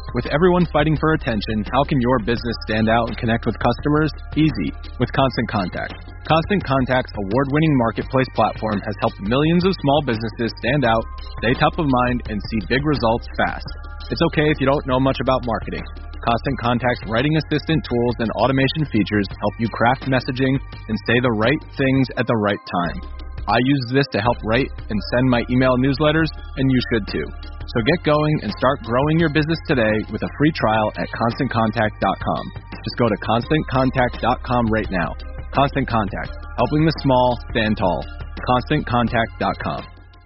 With everyone fighting for attention, how can your business stand out and connect with customers? Easy, with Constant Contact. Constant Contact's award-winning marketplace platform has helped millions of small businesses stand out, stay top of mind, and see big results fast. It's okay if you don't know much about marketing. Constant Contact's writing assistant tools and automation features help you craft messaging and say the right things at the right time. I use this to help write and send my email newsletters, and you should too. So get going and start growing your business today with a free trial at ConstantContact.com. Just go to ConstantContact.com right now. Constant Contact, helping the small stand tall. ConstantContact.com.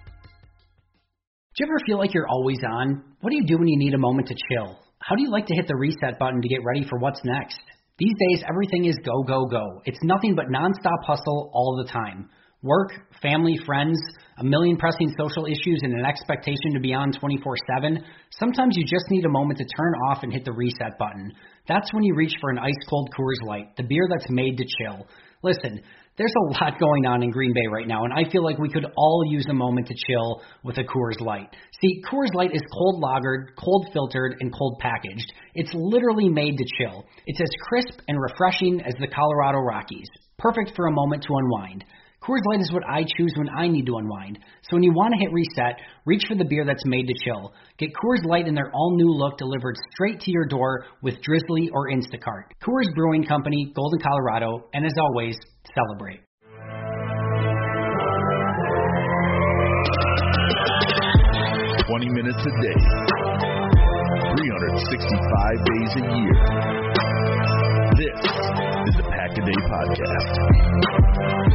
Do you ever feel like you're always on? What do you do when you need a moment to chill? How do you like to hit the reset button to get ready for what's next? These days, everything is go, go, go. It's nothing but nonstop hustle all the time. Work, family, friends, a million pressing social issues, and an expectation to be on 24/7. Sometimes you just need a moment to turn off and hit the reset button. That's when you reach for an ice-cold Coors Light, the beer that's made to chill. Listen, there's a lot going on in Green Bay right now, and I feel like we could all use a moment to chill with a Coors Light. See, Coors Light is cold lagered, cold filtered, and cold packaged. It's literally made to chill. It's as crisp and refreshing as the Colorado Rockies. Perfect for a moment to unwind. Coors Light is what I choose when I need to unwind. So when you want to hit reset, reach for the beer that's made to chill. Get Coors Light in their all-new look delivered straight to your door with Drizzly or Instacart. Coors Brewing Company, Golden, Colorado, and as always, celebrate. "20 minutes a day, 365 days a year." This is the Pack-A-Day Podcast.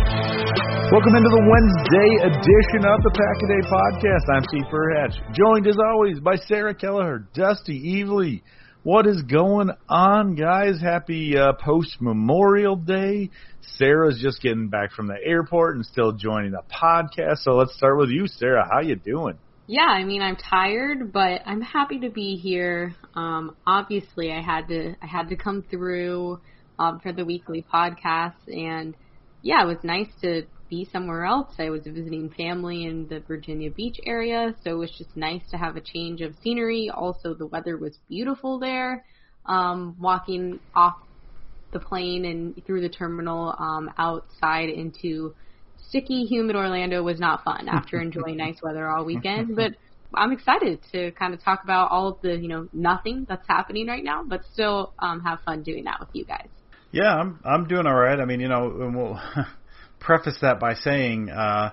Welcome into the Wednesday edition of the Pack-A-Day Podcast. I'm Steve Furhatch, joined as always by Sarah Kelleher, Dusty Evely. What is going on, guys? Happy post-Memorial Day. Sarah's just getting back from the airport and still joining the podcast. So let's start with you, Sarah. How you doing? Yeah, I mean, I'm tired, but I'm happy to be here. Obviously, I had to come through for the weekly podcast, and yeah, it was nice to be somewhere else. I was visiting family in the Virginia Beach area, so it was just nice to have a change of scenery. Also, the weather was beautiful there. Walking off the plane and through the terminal outside into sticky, humid Orlando was not fun after enjoying nice weather all weekend. But I'm excited to kind of talk about all of the, nothing that's happening right now, but still have fun doing that with you guys. Yeah, I'm doing all right. I mean, and we'll preface that by saying,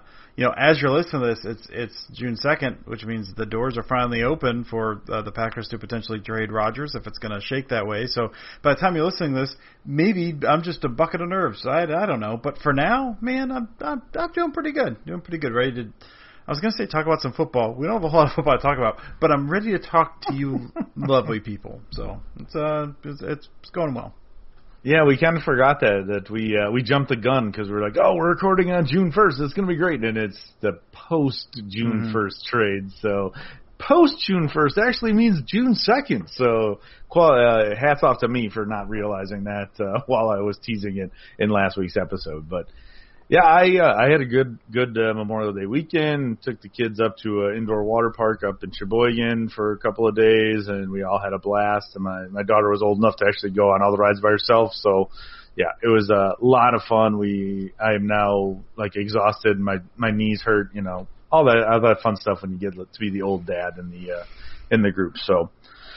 as you're listening to this, it's June 2nd, which means the doors are finally open for the Packers to potentially trade Rodgers if it's going to shake that way. So by the time you're listening to this, maybe I'm just a bucket of nerves. I don't know. But for now, man, I'm doing pretty good. Ready to, I was going to say talk about some football. We don't have a lot of football to talk about, but I'm ready to talk to you lovely people. So it's going well. Yeah, we kind of forgot that we jumped the gun because we're like, we're recording on June 1st. It's going to be great. And it's the post-June 1st trade. So post-June 1st actually means June 2nd. So hats off to me for not realizing that while I was teasing it in last week's episode. But, yeah, I had a good Memorial Day weekend. Took the kids up to an indoor water park up in Sheboygan for a couple of days, and we all had a blast. And my daughter was old enough to actually go on all the rides by herself. So, yeah, it was a lot of fun. I am now exhausted. My knees hurt. All that fun stuff when you get to be the old dad in the group. So.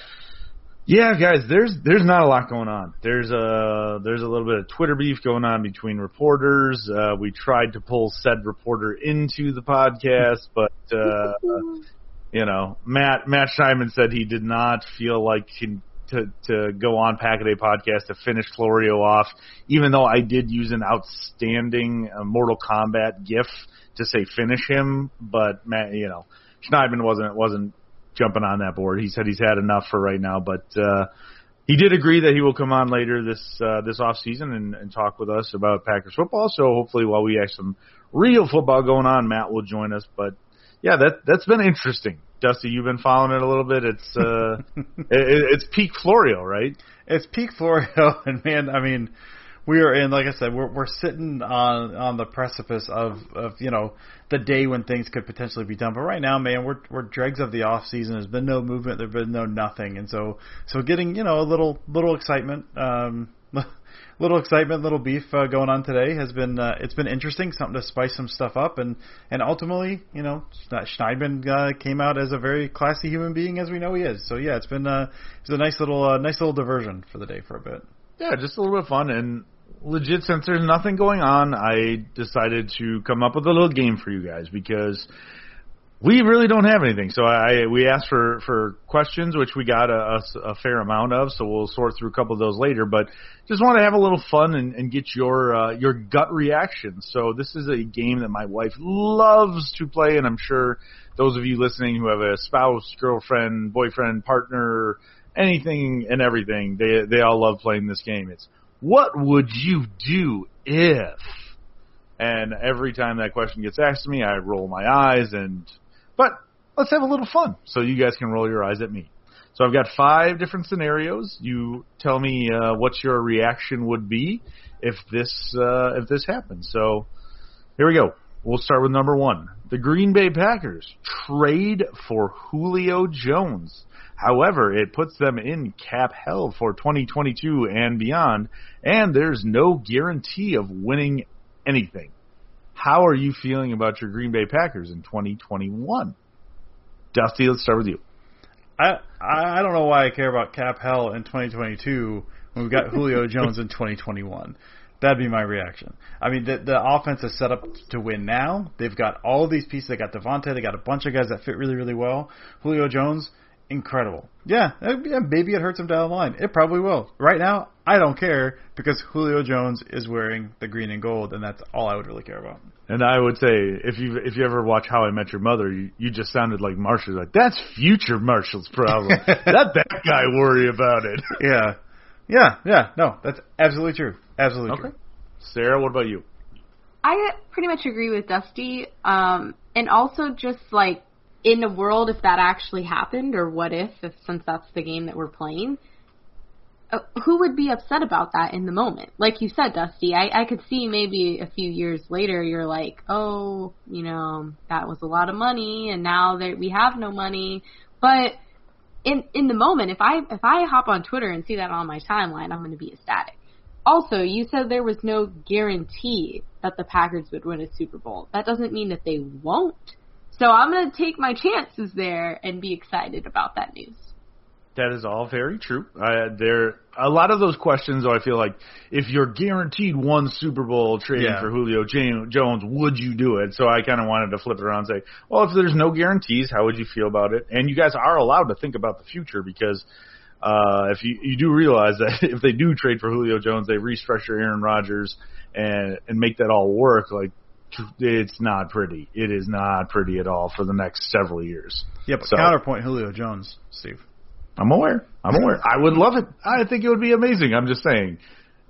Yeah, guys, there's not a lot going on. There's a little bit of Twitter beef going on between reporters. We tried to pull said reporter into the podcast, but Matt Scheinman said he did not feel like to go on Pack-A-Day Podcast to finish Florio off, even though I did use an outstanding Mortal Kombat gif to say finish him. But Matt, Scheinman wasn't jumping on that board. He said he's had enough for right now, but he did agree that he will come on later this off season and talk with us about Packers football. So hopefully, while we have some real football going on, Matt will join us. But yeah, that's been interesting. Dusty, you've been following it a little bit. It's it's peak Florio, right? It's peak Florio, and man, I mean, we are in, like I said, we're sitting on the precipice of the day when things could potentially be done. But right now, man, we're dregs of the off season. There's been no movement. There's been no nothing, and so getting a little excitement. Little excitement, little beef going on today has been it's been interesting, something to spice some stuff up, and ultimately, Schneidman came out as a very classy human being, as we know he is. So yeah, it's a nice little diversion for the day for a bit. Yeah, just a little bit of fun, and legit, since there's nothing going on, I decided to come up with a little game for you guys because we really don't have anything. So we asked for questions, which we got a fair amount of, so we'll sort through a couple of those later. But just want to have a little fun and get your gut reaction. So this is a game that my wife loves to play, and I'm sure those of you listening who have a spouse, girlfriend, boyfriend, partner, anything and everything, they all love playing this game. It's what would you do if? And every time that question gets asked to me, I roll my eyes but let's have a little fun so you guys can roll your eyes at me. So I've got 5 different scenarios. You tell me what your reaction would be if this happens. So here we go. We'll start with number 1. The Green Bay Packers trade for Julio Jones. However, it puts them in cap hell for 2022 and beyond, and there's no guarantee of winning anything. How are you feeling about your Green Bay Packers in 2021? Dusty, let's start with you. I don't know why I care about cap hell in 2022 when we've got Julio Jones in 2021. That'd be my reaction. I mean, the offense is set up to win now. They've got all these pieces. They got Devontae. They got a bunch of guys that fit really, really well. Julio Jones, incredible. Yeah, maybe it hurts him down the line. It probably will. Right now, I don't care because Julio Jones is wearing the green and gold, and that's all I would really care about. And I would say, if you ever watch How I Met Your Mother, you just sounded like Marshall. Like, that's future Marshall's problem. Let that guy worry about it. Yeah. No, that's absolutely true. Absolutely true. Sarah, what about you? I pretty much agree with Dusty. And also just like in a world if that actually happened, or what if since that's the game that we're playing, who would be upset about that in the moment? Like you said, Dusty, I could see maybe a few years later you're like, oh, that was a lot of money, and now that we have no money. But in the moment, if I hop on Twitter and see that on my timeline, I'm going to be ecstatic. Also, you said there was no guarantee that the Packers would win a Super Bowl. That doesn't mean that they won't. So I'm going to take my chances there and be excited about that news. That is all very true. A lot of those questions, though, I feel like if you're guaranteed one Super Bowl trading for Julio Jones, would you do it? So I kind of wanted to flip it around and say, well, if there's no guarantees, how would you feel about it? And you guys are allowed to think about the future because if you do realize that if they do trade for Julio Jones, they restructure Aaron Rodgers and make that all work, like, it's not pretty. It is not pretty at all for the next several years. Yeah, but counterpoint Julio Jones, Steve. I'm aware. I would love it. I think it would be amazing. I'm just saying,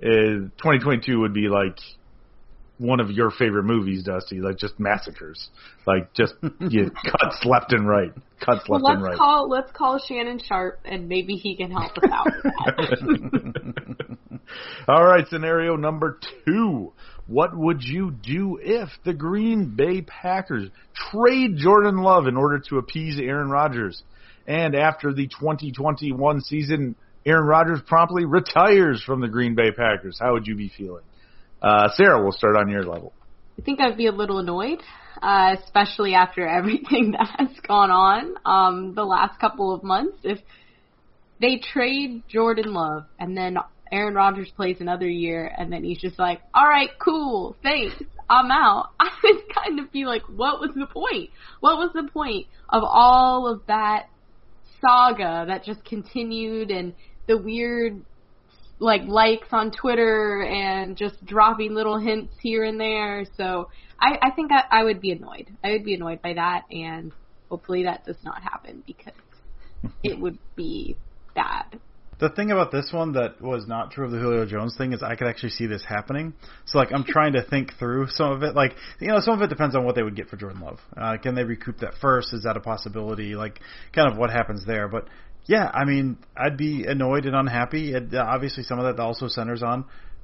2022 would be like one of your favorite movies, Dusty, like just massacres, like just cuts left and right, and right. Let's call Shannon Sharp, and maybe he can help us out with that. All right, scenario number 2. What would you do if the Green Bay Packers trade Jordan Love in order to appease Aaron Rodgers? And after the 2021 season, Aaron Rodgers promptly retires from the Green Bay Packers. How would you be feeling? Sarah, we'll start on your level. I think I'd be a little annoyed, especially after everything that has gone on the last couple of months. If they trade Jordan Love and then Aaron Rodgers plays another year and then he's just like, all right, cool, thanks, I'm out, I would kind of be like, what was the point? What was the point of all of that saga that just continued and the weird likes on Twitter and just dropping little hints here and there? So I think I would be annoyed. I would be annoyed by that, and hopefully that does not happen because it would be bad. The thing about this one that was not true of the Julio Jones thing is I could actually see this happening. So, I'm trying to think through some of it. Some of it depends on what they would get for Jordan Love. Can they recoup that first? Is that a possibility? Kind of what happens there. But, yeah, I mean, I'd be annoyed and unhappy. Obviously, some of that also centers on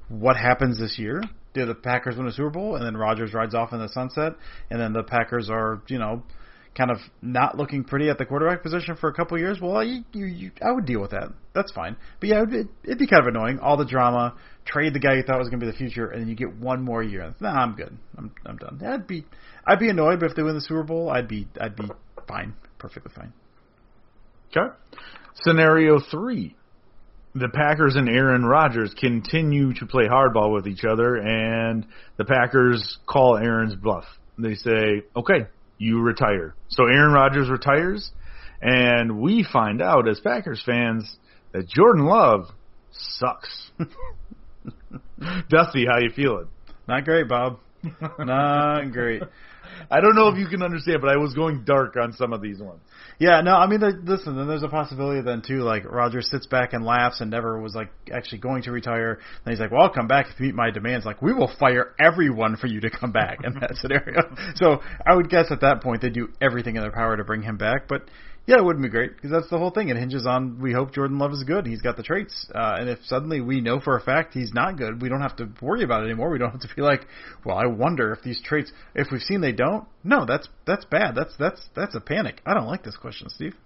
what happens this year? Do the Packers win a Super Bowl and then Rodgers rides off in the sunset, and then the Packers are, kind of not looking pretty at the quarterback position for a couple of years? Well, I would deal with that. That's fine. But yeah, it'd be kind of annoying. All the drama, trade the guy you thought was going to be the future, and then you get one more year. Nah, I'm good. I'm done. I'd be annoyed, but if they win the Super Bowl, I'd be fine, perfectly fine. Okay. Scenario 3. The Packers and Aaron Rodgers continue to play hardball with each other, and the Packers call Aaron's bluff. They say, okay, you retire. So Aaron Rodgers retires, and we find out as Packers fans that Jordan Love sucks. Dusty, how you feeling? Not great, Bob. Not great. I don't know if you can understand, but I was going dark on some of these ones. Yeah, no, I mean, listen, then there's a possibility then, too, like, Rodgers sits back and laughs and never was, like, actually going to retire. Then he's like, well, I'll come back if you meet my demands. Like, we will fire everyone for you to come back in that scenario. So I would guess at that point they do everything in their power to bring him back. But, yeah, it wouldn't be great because that's the whole thing. It hinges on we hope Jordan Love is good. He's got the traits. And if suddenly we know for a fact he's not good, we don't have to worry about it anymore. We don't have to be like, well, I wonder if these traits, if we've seen they don't. No, that's bad. That's a panic. I don't like this question, Steve.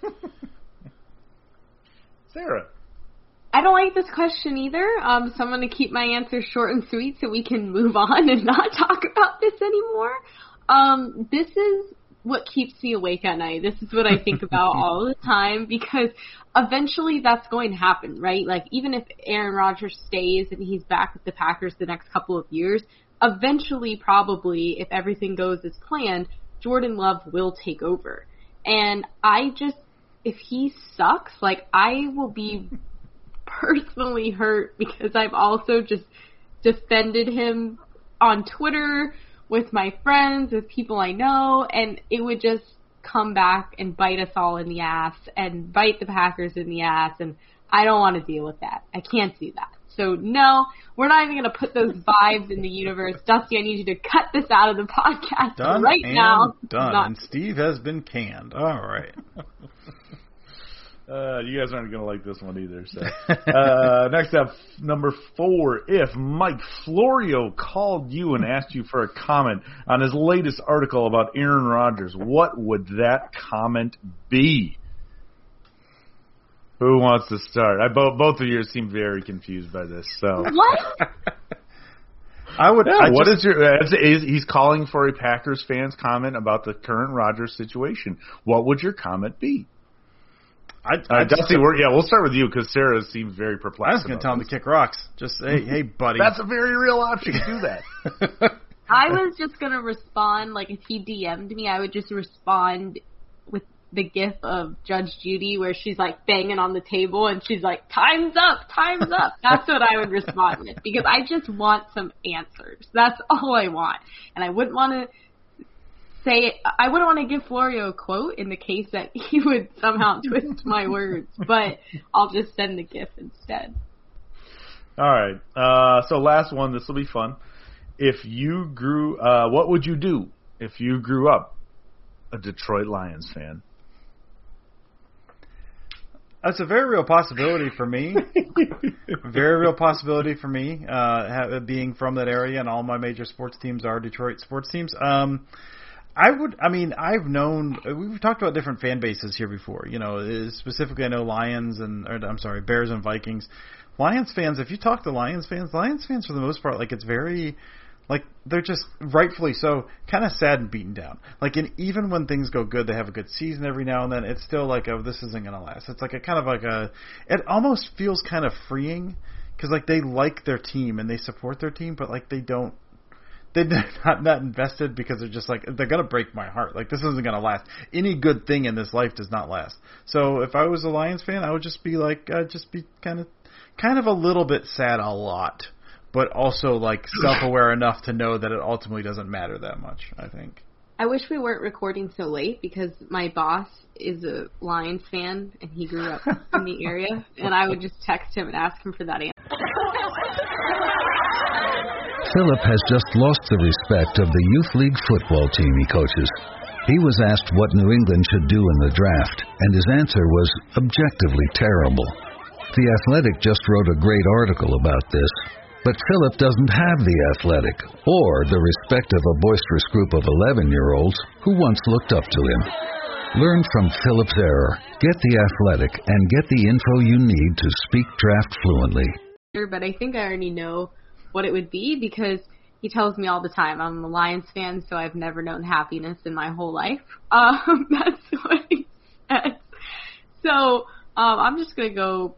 Sarah. I don't like this question either. So I'm going to keep my answer short and sweet so we can move on and not talk about this anymore. This is what keeps me awake at night. This is what I think about all the time because eventually that's going to happen, right? Like even if Aaron Rodgers stays and he's back with the Packers the next couple of years, eventually probably if everything goes as planned, Jordan Love will take over. And if he sucks, like I will be personally hurt because I've also just defended him on Twitter with my friends, with people I know, and it would just come back and bite us all in the ass and bite the Packers in the ass, and I don't want to deal with that. I can't do that. So, no, we're not even going to put those vibes in the universe. Dusty, I need you to cut this out of the podcast done right and now. Done, and Steve has been canned. All right. You guys aren't going to like this one either. So, next up, number 4. If Mike Florio called you and asked you for a comment on his latest article about Aaron Rodgers, what would that comment be? Who wants to start? Both of you seem very confused by this. So what? He's calling for a Packers fan's comment about the current Rodgers situation. What would your comment be? Dusty, we'll start with you because Sarah seems very perplexed. I was going to tell him to kick rocks. Just hey, buddy. That's a very real option. Do that. I was just going to respond, like if he DM'd me, I would just respond with the gif of Judge Judy where she's like banging on the table and she's like, time's up. That's what I would respond with because I just want some answers. That's all I want. And I wouldn't want to I wouldn't want to give Florio a quote in the case that he would somehow twist my words, but I'll just send the GIF instead. All right. So last one. This will be fun. If you grew, what would you do if you grew up a Detroit Lions fan? That's a very real possibility for me. Very real possibility for me, being from that area, and all my major sports teams are Detroit sports teams. I've known, we've talked about different fan bases here before, specifically I know Bears and Vikings. Lions fans, if you talk to Lions fans for the most part, like it's very, like they're just rightfully so kind of sad and beaten down. Like even when things go good, they have a good season every now and then, it's still like, oh, this isn't going to last. It's like it almost feels kind of freeing because like they like their team and they support their team, but like they're not invested because they're just like, they're going to break my heart. Like, this isn't going to last. Any good thing in this life does not last. So if I was a Lions fan, I would just be like, kind of a little bit sad a lot, but also like self-aware enough to know that it ultimately doesn't matter that much, I think. I wish we weren't recording so late because my boss is a Lions fan and he grew up in the area, and I would just text him and ask him for that answer. Philip has just lost the respect of the youth league football team he coaches. He was asked what New England should do in the draft, and his answer was objectively terrible. The Athletic just wrote a great article about this. But Philip doesn't have the athletic or the respect of a boisterous group of 11-year-olds who once looked up to him. Learn from Philip's error, get the athletic, and get the info you need to speak draft fluently. But I think I already know what it would be because he tells me all the time, I'm a Lions fan, so I've never known happiness in my whole life. That's what he says. So I'm just going to go,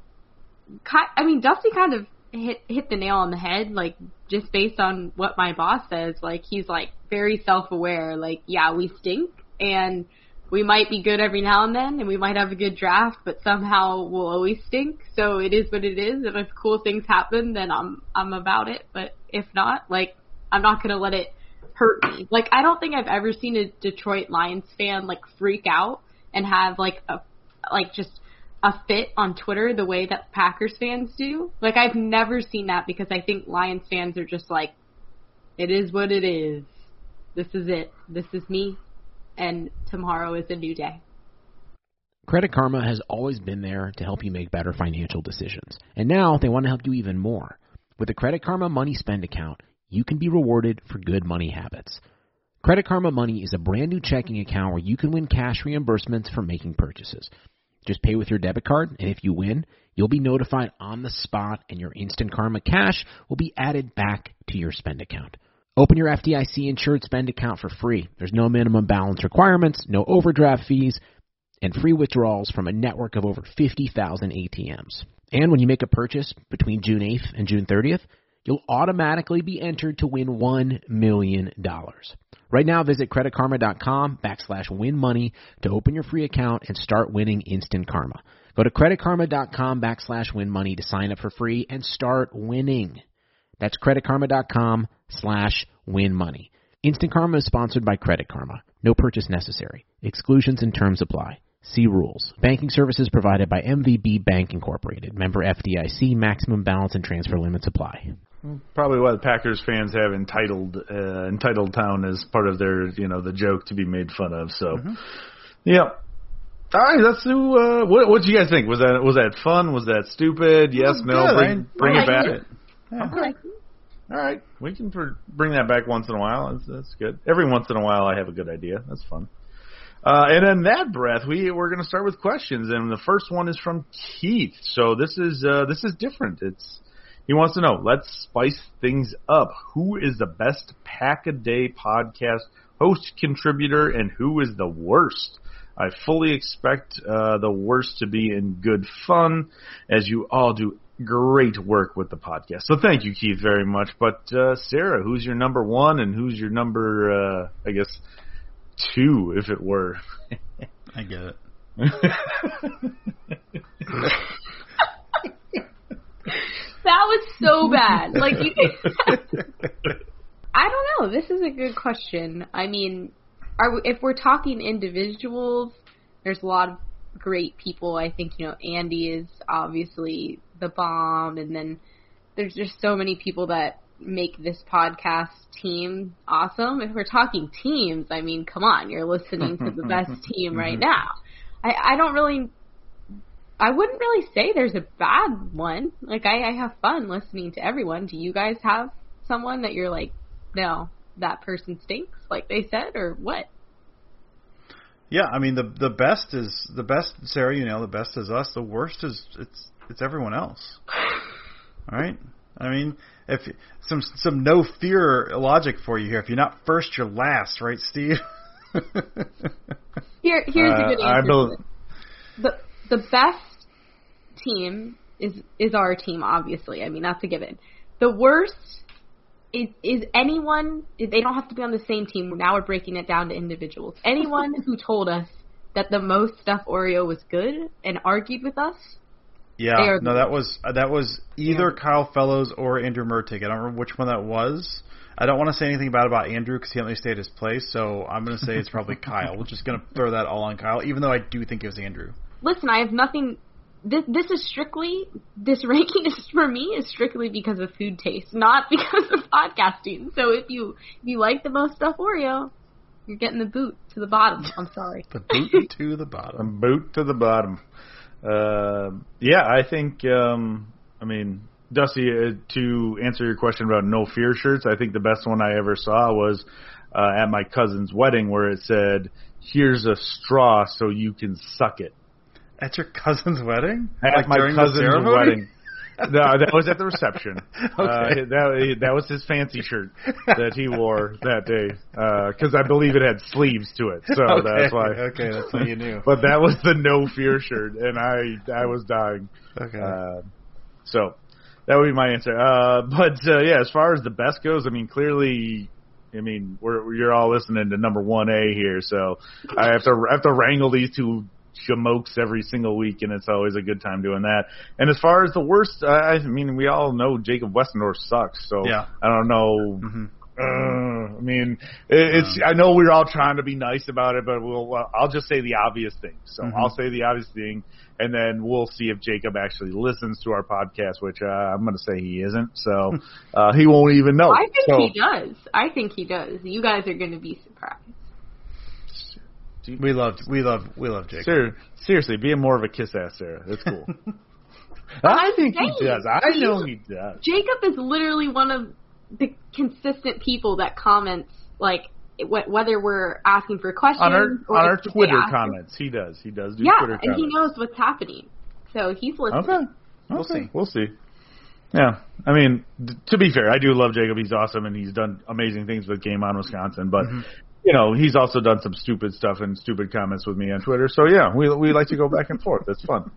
Dusty kind of hit the nail on the head, like, just based on what my boss says. Like, he's, like, very self-aware. Like, yeah, we stink, and we might be good every now and then, and we might have a good draft, but somehow we'll always stink. So it is what it is, and if cool things happen, then I'm about it. But if not, like, I'm not going to let it hurt me. Like, I don't think I've ever seen a Detroit Lions fan, like, freak out and have, like, just a fit on Twitter the way that Packers fans do. Like, I've never seen that because I think Lions fans are just like, it is what it is. This is it. This is me. And tomorrow is a new day. Credit Karma has always been there to help you make better financial decisions. And now they want to help you even more. With the Credit Karma Money Spend account, you can be rewarded for good money habits. Credit Karma Money is a brand new checking account where you can win cash reimbursements for making purchases. Just pay with your debit card, and if you win, you'll be notified on the spot, and your Instant Karma cash will be added back to your spend account. Open your FDIC-insured spend account for free. There's no minimum balance requirements, no overdraft fees, and free withdrawals from a network of over 50,000 ATMs. And when you make a purchase between June 8th and June 30th, you'll automatically be entered to win $1 million. Right now, visit creditkarma.com/winmoney to open your free account and start winning Instant Karma. Go to creditkarma.com/winmoney to sign up for free and start winning. That's creditkarma.com/winmoney. Instant Karma is sponsored by Credit Karma. No purchase necessary. Exclusions and terms apply. See rules. Banking services provided by MVB Bank Incorporated. Member FDIC. Maximum balance and transfer limits apply. Probably why the Packers fans have entitled town as part of their, the joke to be made fun of. So, yeah. All right, let's do. What do you guys think? Was that fun? Was that stupid? Yes, no. Bring it back. Yeah. All right, we can bring that back once in a while. That's good. Every once in a while, I have a good idea. That's fun. And in that breath, we're going to start with questions, and the first one is from Keith. So this is different. He wants to know. Let's spice things up. Who is the best Pack-A-Day podcast host contributor, and who is the worst? I fully expect the worst to be in good fun, as you all do great work with the podcast. So thank you, Keith, very much. But Sarah, who's your number one, and who's your number, I guess, two, if it were? I get it. That was so bad. Like, I don't know. This is a good question. I mean, if we're talking individuals, there's a lot of great people. I think, Andy is obviously the bomb, and then there's just so many people that make this podcast team awesome. If we're talking teams, I mean, come on, you're listening to the best team right now. I wouldn't really say there's a bad one. Like, I have fun listening to everyone. Do you guys have someone that you're like, no, that person stinks, like they said, or what? Yeah, I mean, the best is the best, Sarah, the best is us. The worst is it's everyone else. All right? I mean, if some no fear logic for you here. If you're not first, you're last, right, Steve? Here's a good answer. The best team is our team, obviously. I mean, that's a given. The worst is anyone. They don't have to be on the same team. Now we're breaking it down to individuals. Anyone who told us that the Most Stuff Oreo was good and argued with us. Yeah, no, that was either Kyle Fellows or Andrew Mertig. I don't remember which one that was. I don't want to say anything bad about Andrew because he only stayed his place, so I'm going to say it's probably Kyle. We're just going to throw that all on Kyle, even though I do think it was Andrew. Listen, I have nothing. This ranking is for me is strictly because of food taste, not because of podcasting. So if you like the Most Stuff Oreo, you're getting the boot to the bottom. I'm sorry. The boot to the bottom. Boot to the bottom. Yeah, I think. I mean, Dusty, to answer your question about no fear shirts, I think the best one I ever saw was at my cousin's wedding, where it said, "Here's a straw so you can suck it." At your cousin's wedding? At my cousin's wedding. No, that was at the reception. Okay. That was his fancy shirt that he wore that day, because I believe it had sleeves to it. So that's why. Okay, that's what you knew. But that was the no fear shirt, and I was dying. Okay. So that would be my answer. But yeah, as far as the best goes, I mean, clearly, you're all listening to number 1A here, so I have to wrangle these two jamokes every single week, and it's always a good time doing that. And as far as the worst, we all know Jacob Westendorf sucks, so yeah. I don't know. Mm-hmm. It's. I know we're all trying to be nice about it, but I'll just say the obvious thing. So I'll say the obvious thing, and then we'll see if Jacob actually listens to our podcast, which I'm going to say he isn't. So he won't even know. I think he does. I think he does. You guys are going to be surprised. We love Jacob. Seriously, being more of a kiss ass, Sarah. That's cool. I think he does. I know he does. Jacob is literally one of the consistent people that comments, like, whether we're asking for questions on our Twitter comments. He does do Twitter comments. Yeah, and he knows what's happening. So he's listening. Okay. We'll see. Yeah. To be fair, I do love Jacob. He's awesome, and he's done amazing things with Game On Wisconsin, but he's also done some stupid stuff and stupid comments with me on Twitter. So, yeah, we like to go back and forth. It's fun.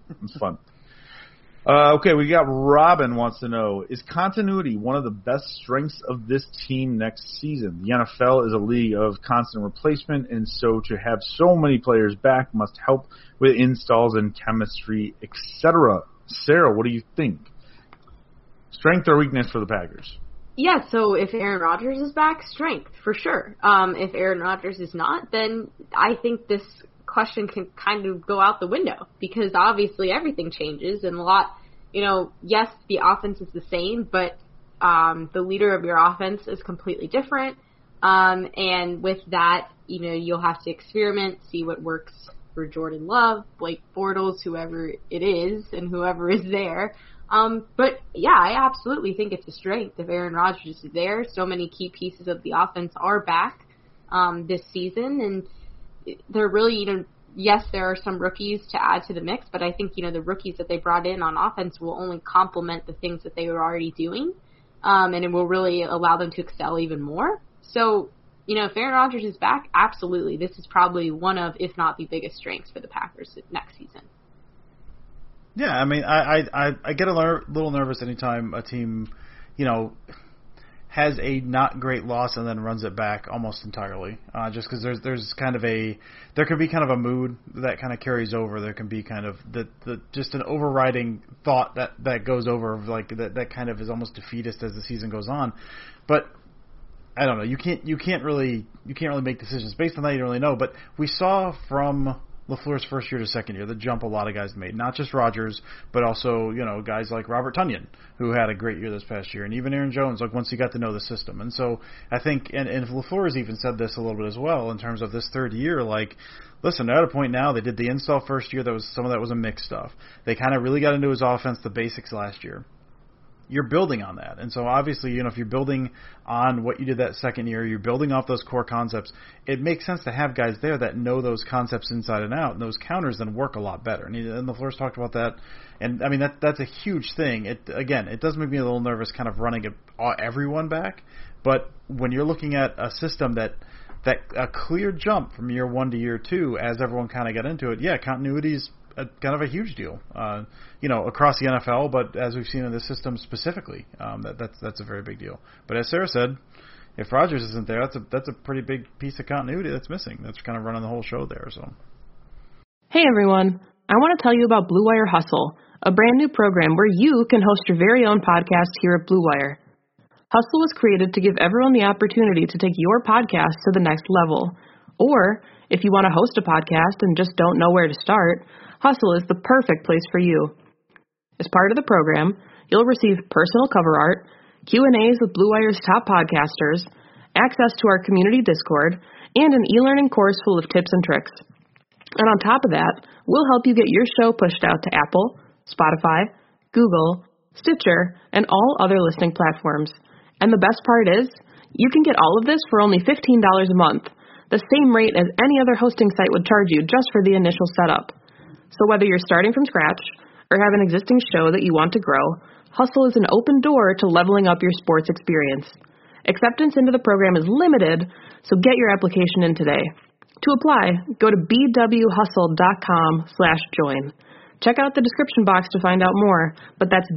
Okay, we got Robin wants to know, is continuity one of the best strengths of this team next season? The NFL is a league of constant replacement, and so to have so many players back must help with installs and chemistry, etc. Sarah, what do you think? Strength or weakness for the Packers? Yeah, so if Aaron Rodgers is back, strength, for sure. If Aaron Rodgers is not, then I think this question can kind of go out the window, because obviously everything changes, and a lot, yes, the offense is the same, but the leader of your offense is completely different. And with that, you'll have to experiment, see what works for Jordan Love, Blake Bortles, whoever it is, and whoever is there. But yeah, I absolutely think it's a strength if Aaron Rodgers is there. So many key pieces of the offense are back this season, and they're really, yes, there are some rookies to add to the mix, but I think, the rookies that they brought in on offense will only complement the things that they were already doing, and it will really allow them to excel even more. So, if Aaron Rodgers is back, absolutely, this is probably one of, if not the biggest strengths for the Packers next season. Yeah, I get a little nervous anytime a team, has a not great loss and then runs it back almost entirely. Just because there's kind of there can be kind of a mood that kind of carries over. There can be kind of just an overriding thought that goes over, like that kind of is almost defeatist as the season goes on. But I don't know. You can't really make decisions based on that. You don't really know. But we saw from LaFleur's first year to second year, the jump a lot of guys made, not just Rodgers, but also, guys like Robert Tonyan, who had a great year this past year, and even Aaron Jones, like once he got to know the system. And so I think, and LaFleur has even said this a little bit as well in terms of this third year, like, listen, they're at a point now, they did the install first year, some of that was a mixed stuff. They kind of really got into his offense, the basics last year. You're building on that. And so obviously, if you're building on what you did that second year, you're building off those core concepts, it makes sense to have guys there that know those concepts inside and out, and those counters then work a lot better. And LaFleur's talked about that. And, that's a huge thing. It does make me a little nervous kind of running everyone back. But when you're looking at a system that a clear jump from year one to year two, as everyone kind of got into it, continuity's kind of a huge deal, across the NFL, but as we've seen in this system specifically, that's a very big deal. But as Sarah said, if Rodgers isn't there, that's a pretty big piece of continuity that's missing. That's kind of running the whole show there. So, hey everyone, I want to tell you about Blue Wire Hustle, a brand new program where you can host your very own podcast here at Blue Wire. Hustle was created to give everyone the opportunity to take your podcast to the next level. Or if you want to host a podcast and just don't know where to start, Hustle is the perfect place for you. As part of the program, you'll receive personal cover art, Q&As with Blue Wire's top podcasters, access to our community Discord, and an e-learning course full of tips and tricks. And on top of that, we'll help you get your show pushed out to Apple, Spotify, Google, Stitcher, and all other listening platforms. And the best part is, you can get all of this for only $15 a month, the same rate as any other hosting site would charge you just for the initial setup. So whether you're starting from scratch or have an existing show that you want to grow, Hustle is an open door to leveling up your sports experience. Acceptance into the program is limited, so get your application in today. To apply, go to bwhustle.com/join. Check out the description box to find out more, but that's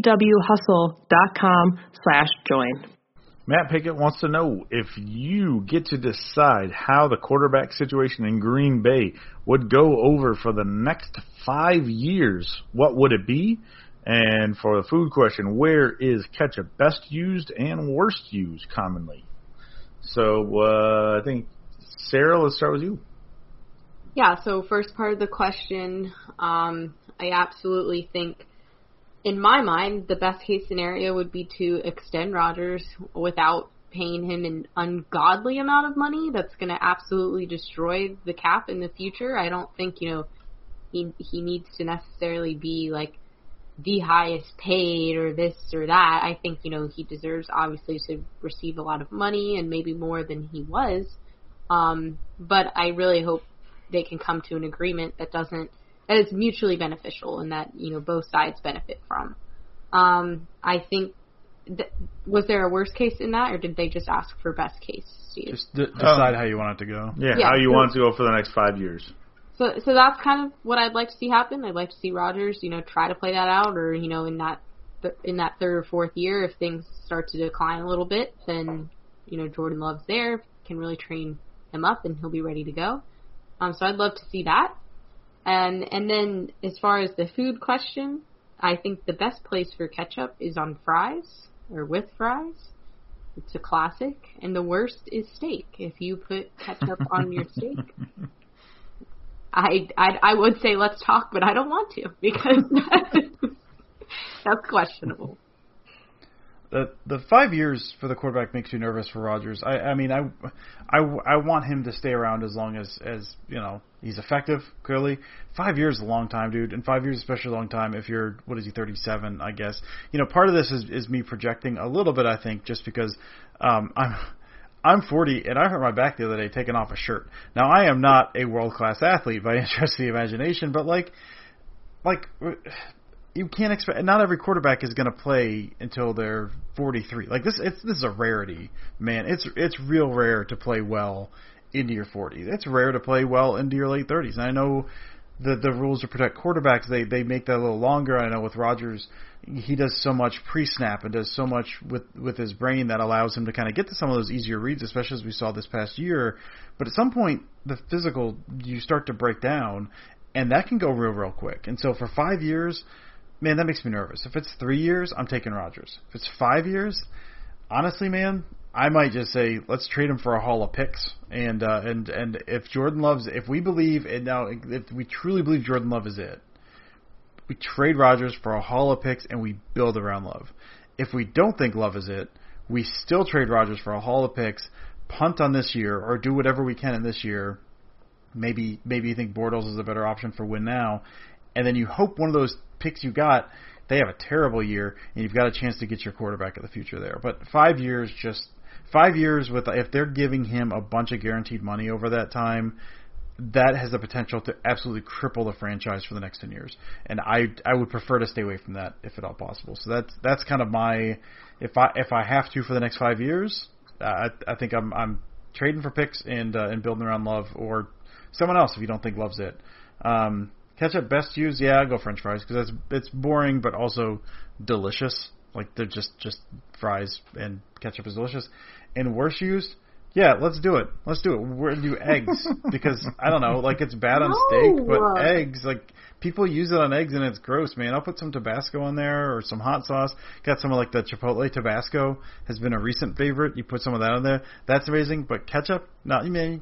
bwhustle.com/join. Matt Pickett wants to know if you get to decide how the quarterback situation in Green Bay would go over for the next 5 years, what would it be? And for the food question, where is ketchup best used and worst used commonly? So I think, Sarah, let's start with you. Yeah, so first part of the question, I absolutely think, in my mind, the best case scenario would be to extend Rodgers without paying him an ungodly amount of money that's going to absolutely destroy the cap in the future. I don't think, he needs to necessarily be like the highest paid or this or that. I think, he deserves obviously to receive a lot of money and maybe more than he was. But I really hope they can come to an agreement that is mutually beneficial and that, both sides benefit from. I think, was there a worst case in that, or did they just ask for best case, Steve? Just decide how you want it to go. Yeah, how you want it to go for the next 5 years. So that's kind of what I'd like to see happen. I'd like to see Rodgers, try to play that out, or, in that third or fourth year, if things start to decline a little bit, then, Jordan Love's there, can really train him up, and he'll be ready to go. So I'd love to see that. And then as far as the food question, I think the best place for ketchup is on fries or with fries. It's a classic. And the worst is steak. If you put ketchup on your steak, I would say let's talk, but I don't want to because that's questionable. The 5 years for the quarterback makes you nervous for Rodgers. I want him to stay around as long as he's effective. Clearly, 5 years is a long time, dude, and 5 years especially a long time if you're 37, I guess. Part of this is me projecting a little bit. I think just because I'm 40 and I hurt my back the other day taking off a shirt. Now I am not a world class athlete by any stretch of the imagination, but like. You can't expect. Not every quarterback is going to play until they're 43. Like this is a rarity, man. It's real rare to play well into your 40s. It's rare to play well into your late 30s. And I know the rules to protect quarterbacks, they make that a little longer. I know with Rodgers, he does so much pre-snap and does so much with his brain that allows him to kind of get to some of those easier reads, especially as we saw this past year. But at some point, the physical, you start to break down, and that can go real quick. And so for 5 years. Man, that makes me nervous. If it's 3 years, I'm taking Rodgers. If it's 5 years, honestly, man, I might just say let's trade him for a haul of picks. And if Jordan Love's, if we believe, and now if we truly believe Jordan Love is it, we trade Rodgers for a haul of picks and we build around Love. If we don't think Love is it, we still trade Rodgers for a haul of picks, punt on this year, or do whatever we can in this year. Maybe you think Bortles is a better option for win now. And then you hope one of those picks you got, they have a terrible year, and you've got a chance to get your quarterback of the future there. But 5 years, with if they're giving him a bunch of guaranteed money over that time, that has the potential to absolutely cripple the franchise for the next 10 years. And I would prefer to stay away from that if at all possible. So that's kind of my if I have to for the next 5 years, I think I'm trading for picks and building around Love or someone else if you don't think Love's it. Ketchup best used, yeah, I'll go French fries because it's boring but also delicious. Like they're just fries and ketchup is delicious. And worst used, yeah, let's do it. We're gonna do eggs because I don't know, like it's bad on steak, but eggs, like people use it on eggs and it's gross, man. I'll put some Tabasco on there or some hot sauce. Got some of like the Chipotle Tabasco has been a recent favorite. You put some of that on there, that's amazing. But ketchup, no,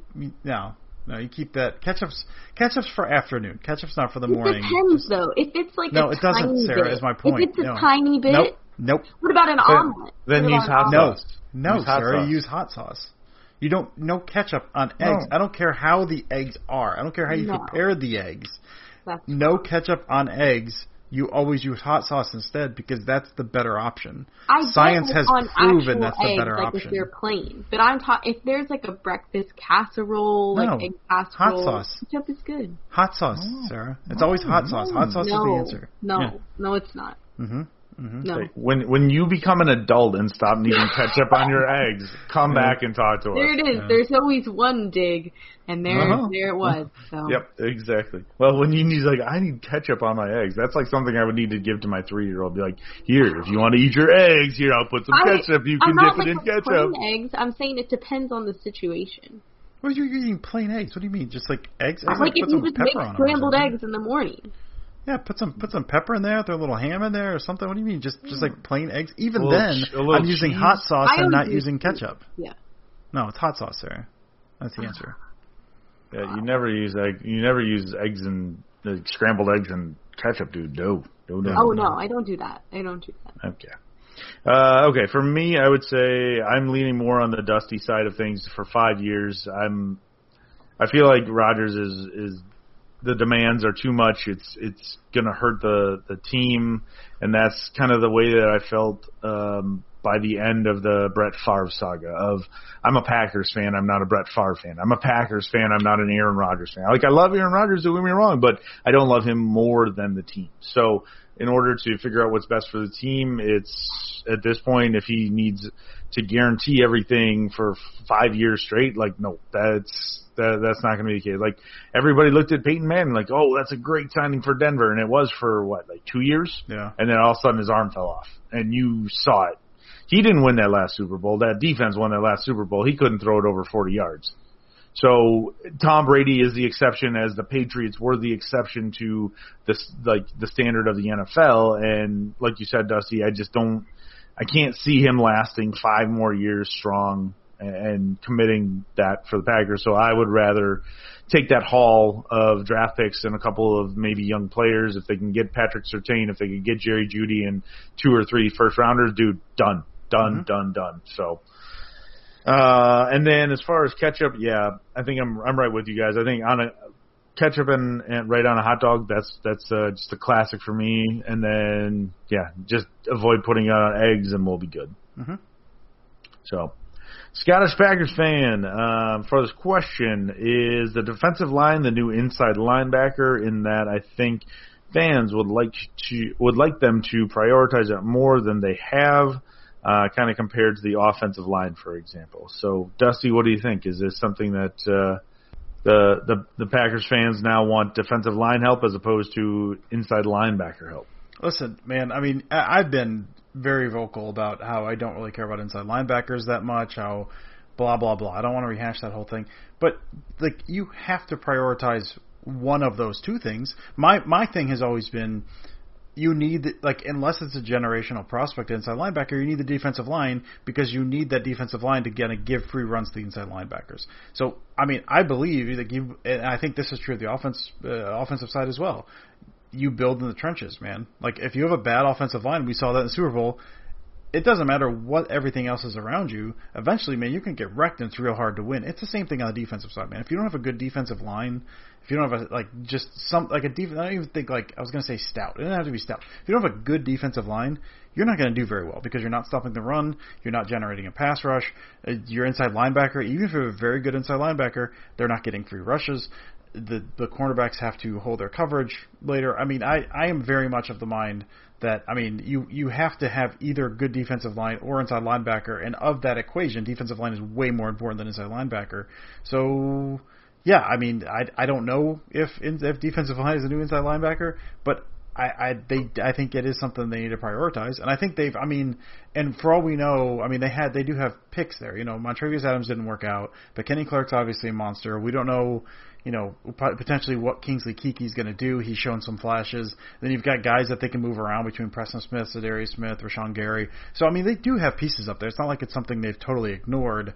No, you keep that. Ketchup's for afternoon. Ketchup's not for the morning. It depends, though. If it's like no, it doesn't, Sarah, bit. Is my point. If it's a tiny bit. Nope. What about an omelet? Then use hot sauce. No, Sarah, use hot sauce. You don't, no ketchup on eggs. I don't care how the eggs are. I don't care how you prepare the eggs. No ketchup on eggs. you always use hot sauce instead because that's the better option. Science has proven that's the better option. If they're plain, but if there's like a breakfast casserole, egg casserole, hot sauce. Ketchup is good. Hot sauce, Sarah. It's always hot sauce. Hot sauce is the answer. No, it's not. Mm-hmm. No. When you become an adult and stop needing ketchup on your eggs, come back and talk to us. There it is. Yeah. There's always one dig, and there it was. So. Yep, exactly. Well, when you need I need ketchup on my eggs, that's like something I would need to give to my 3-year-old. Be like, here, if you want to eat your eggs, here, I'll put some ketchup. You can dip it in ketchup. Plain eggs. I'm saying it depends on the situation. Well, you're eating plain eggs. What do you mean? Just like eggs? Like if you just make scrambled eggs in the morning. Yeah, put some pepper in there, throw a little ham in there or something. What do you mean? Just like plain eggs? Even then, I'm using hot sauce and not using ketchup. Yeah. No, it's hot sauce, Sarah. That's the answer. Yeah, you never use eggs and scrambled eggs and ketchup, dude. No. Oh no, I don't do that. Okay. Okay, for me, I would say I'm leaning more on the Dusty side of things. For 5 years, I feel like Rodgers is the demands are too much. It's going to hurt the team, and that's kind of the way that I felt by the end of the Brett Favre saga. I'm a Packers fan, I'm not a Brett Favre fan. I'm a Packers fan, I'm not an Aaron Rodgers fan. Like, I love Aaron Rodgers, don't get me wrong, but I don't love him more than the team. So in order to figure out what's best for the team, it's at this point, if he needs to guarantee everything for 5 years straight, like, no, that's not going to be the case. Like, everybody looked at Peyton Manning like, oh, that's a great signing for Denver, and it was for, 2 years? Yeah. And then all of a sudden his arm fell off, and you saw it. He didn't win that last Super Bowl. That defense won that last Super Bowl. He couldn't throw it over 40 yards. So Tom Brady is the exception, as the Patriots were the exception to the standard of the NFL. And like you said, Dusty, I can't see him lasting 5 more years strong and committing that for the Packers. So I would rather take that haul of draft picks and a couple of maybe young players. If they can get Patrick Surtain, if they can get Jerry Jeudy and 2 or 3 first rounders, dude, done. So, and then as far as ketchup, yeah, I think I'm right with you guys. I think on a ketchup and right on a hot dog, that's just a classic for me. And then, yeah, just avoid putting it on eggs and we'll be good. Mm-hmm. So, Scottish Packers fan, for this question, is the defensive line the new inside linebacker? In that I think fans would like them to prioritize it more than they have, kind of compared to the offensive line, for example. So, Dusty, what do you think? Is this something that the Packers fans now want defensive line help as opposed to inside linebacker help? Listen, man, I mean, I've been very vocal about how I don't really care about inside linebackers that much, how blah, blah, blah. I don't want to rehash that whole thing. But, like, you have to prioritize one of those two things. My thing has always been, you need, like, unless it's a generational prospect inside linebacker, you need the defensive line because you need that defensive line to give free runs to the inside linebackers. So, I mean, I believe that and I think this is true of the offensive side as well. You build in the trenches, man. Like, if you have a bad offensive line, we saw that in the Super Bowl, it doesn't matter what everything else is around you. Eventually, man, you can get wrecked and it's real hard to win. It's the same thing on the defensive side, man. If you don't have a good defensive line, if you don't have a defense, I don't even think, like, I was going to say stout. It doesn't have to be stout. If you don't have a good defensive line, you're not going to do very well because you're not stopping the run, you're not generating a pass rush. Your inside linebacker, even if you have a very good inside linebacker, they're not getting free rushes. The cornerbacks have to hold their coverage later. I mean, I am very much of the mind that, I mean, you have to have either good defensive line or inside linebacker, and of that equation, defensive line is way more important than inside linebacker. So, yeah, I mean, I don't know if defensive line is a new inside linebacker, but I think it is something they need to prioritize, and I think and for all we know, I mean, they do have picks there. You know, Montravius Adams didn't work out, but Kenny Clark's obviously a monster. We don't know, potentially what Kingsley Kiki's going to do. He's shown some flashes. Then you've got guys that they can move around between Preston Smith, Zadarius Smith, Rashawn Gary. So, I mean, they do have pieces up there. It's not like it's something they've totally ignored.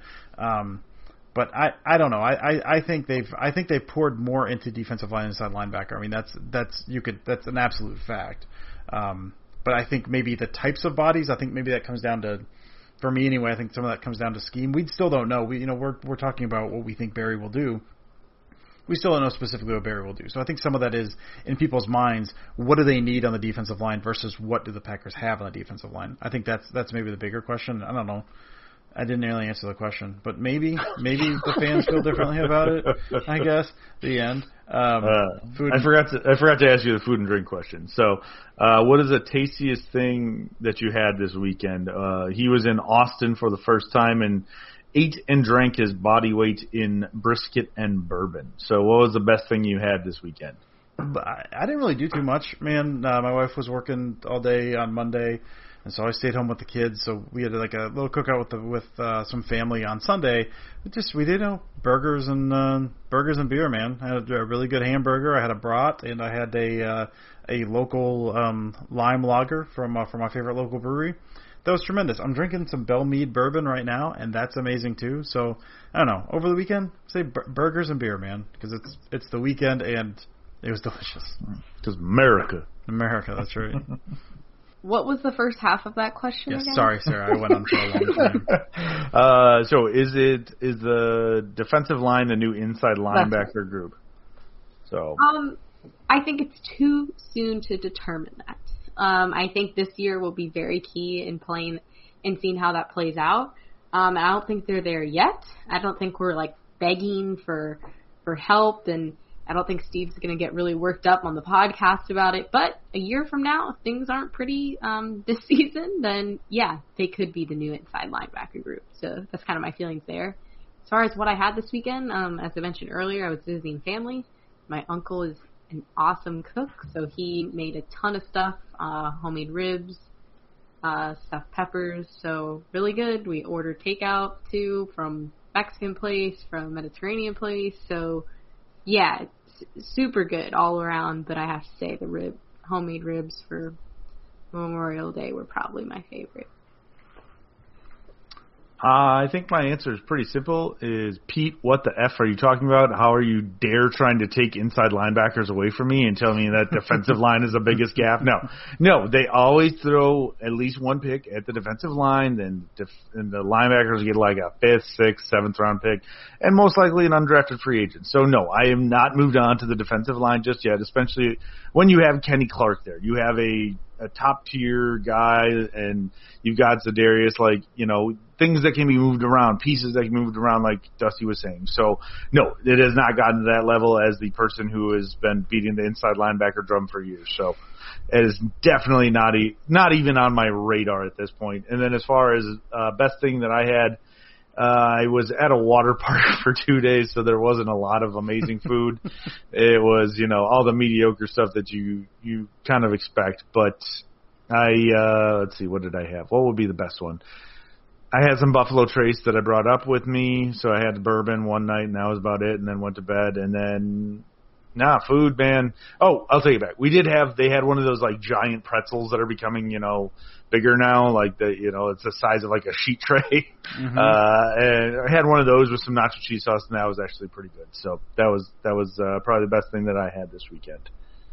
But I don't know. I think they've poured more into defensive line and inside linebacker. I mean, that's an absolute fact. But I think maybe the types of bodies, I think maybe that comes down to, for me anyway, I think some of that comes down to scheme. We still don't know. We're talking about what we think Barry will do. we still don't know specifically what Barry will do. So I think some of that is in people's minds, what do they need on the defensive line versus what do the Packers have on the defensive line? I think that's maybe the bigger question. I don't know. I didn't really answer the question, but maybe the fans feel differently about it. I guess the end. Food. I forgot to ask you the food and drink question. So, what is the tastiest thing that you had this weekend? He was in Austin for the first time and ate and drank his body weight in brisket and bourbon. So, what was the best thing you had this weekend? I didn't really do too much, man. My wife was working all day on Monday. And so I stayed home with the kids. So we had like a little cookout with some family on Sunday. We did burgers and beer, man. I had a really good hamburger. I had a brat, and I had a local lime lager from my favorite local brewery. That was tremendous. I'm drinking some Belle Meade bourbon right now, and that's amazing too. So I don't know. Over the weekend, say burgers and beer, man, because it's the weekend and it was delicious. Because America, that's right. What was the first half of that question again? Sorry, Sarah. I went on for a long time. So is the defensive line the new inside linebacker group? So I think it's too soon to determine that. I think this year will be very key in playing and seeing how that plays out. I don't think they're there yet. I don't think we're like begging for help, and I don't think Steve's going to get really worked up on the podcast about it. But a year from now, if things aren't pretty this season, then, yeah, they could be the new inside linebacker group. So that's kind of my feelings there. As far as what I had this weekend, as I mentioned earlier, I was visiting family. My uncle is an awesome cook, so he made a ton of stuff, homemade ribs, stuffed peppers, so really good. We ordered takeout, too, from Mexican place, from Mediterranean place, so yeah, it's super good all around, but I have to say the homemade ribs for Memorial Day were probably my favorite. I think my answer is pretty simple. Is Pete, what the F are you talking about? How are you dare trying to take inside linebackers away from me and tell me that defensive line is the biggest gap? No, they always throw at least one pick at the defensive line, then and the linebackers get like a 5th, 6th, 7th round pick, and most likely an undrafted free agent. So no, I am not moved on to the defensive line just yet, especially when you have Kenny Clark there. You have a top tier guy, and you've got Za'Darius, like, things that can be moved around, pieces that can be moved around, like Dusty was saying. So, no, it has not gotten to that level as the person who has been beating the inside linebacker drum for years. So, it is definitely not even on my radar at this point. And then as far as best thing that I had, I was at a water park for 2 days, so there wasn't a lot of amazing food. It was, all the mediocre stuff that you kind of expect. But let's see, what did I have? What would be the best one? I had some Buffalo Trace that I brought up with me, so I had the bourbon one night, and that was about it, and then went to bed, and then food, man. Oh, I'll take it back. They had one of those, like, giant pretzels that are becoming, bigger now, like it's the size of like a sheet tray. Mm-hmm. And I had one of those with some nacho cheese sauce, and that was actually pretty good. So that was probably the best thing that I had this weekend.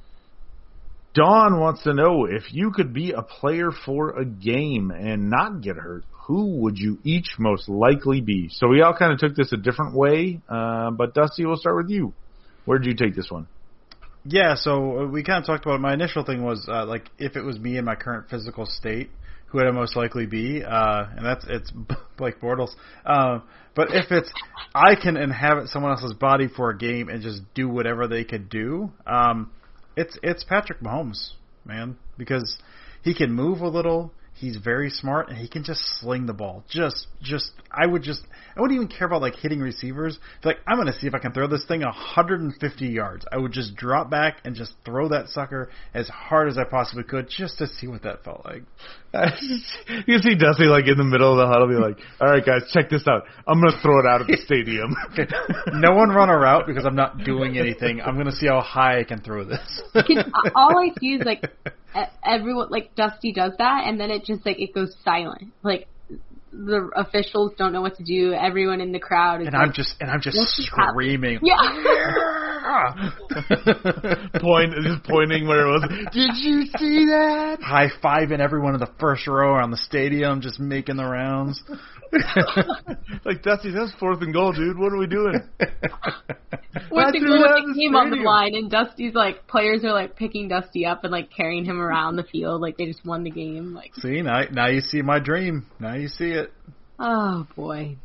Dawn wants to know, if you could be a player for a game and not get hurt, who would you each most likely be? So we all kind of took this a different way, but Dusty, we'll start with you. Where did you take this one? Yeah, so we kind of talked about it. My initial thing was, like, if it was me in my current physical state, who would I most likely be? And it's Blake Bortles. But if it's I can inhabit someone else's body for a game and just do whatever they could do, it's Patrick Mahomes, man, because he can move a little. He's very smart, and he can just sling the ball. I wouldn't even care about, like, hitting receivers. Like, I'm going to see if I can throw this thing 150 yards. I would just drop back and just throw that sucker as hard as I possibly could just to see what that felt like. You see Dusty, like, in the middle of the huddle be like, all right, guys, check this out. I'm going to throw it out of the stadium. Okay. No one run a route because I'm not doing anything. I'm going to see how high I can throw this. All I see is, like, everyone, like, Dusty does that, and then it just, like, it goes silent. Like, the officials don't know what to do. Everyone in the crowd is I'm just screaming. Yeah. Just pointing where it was. Did you see that? High-fiving everyone in the first row around the stadium, just making the rounds. Like, Dusty, that's 4th and goal, dude. What are we doing? 4th and goal with the game on the line, and Dusty's like, players are like picking Dusty up and like carrying him around the field like they just won the game. Like, see, now you see my dream. Now you see it. Oh boy.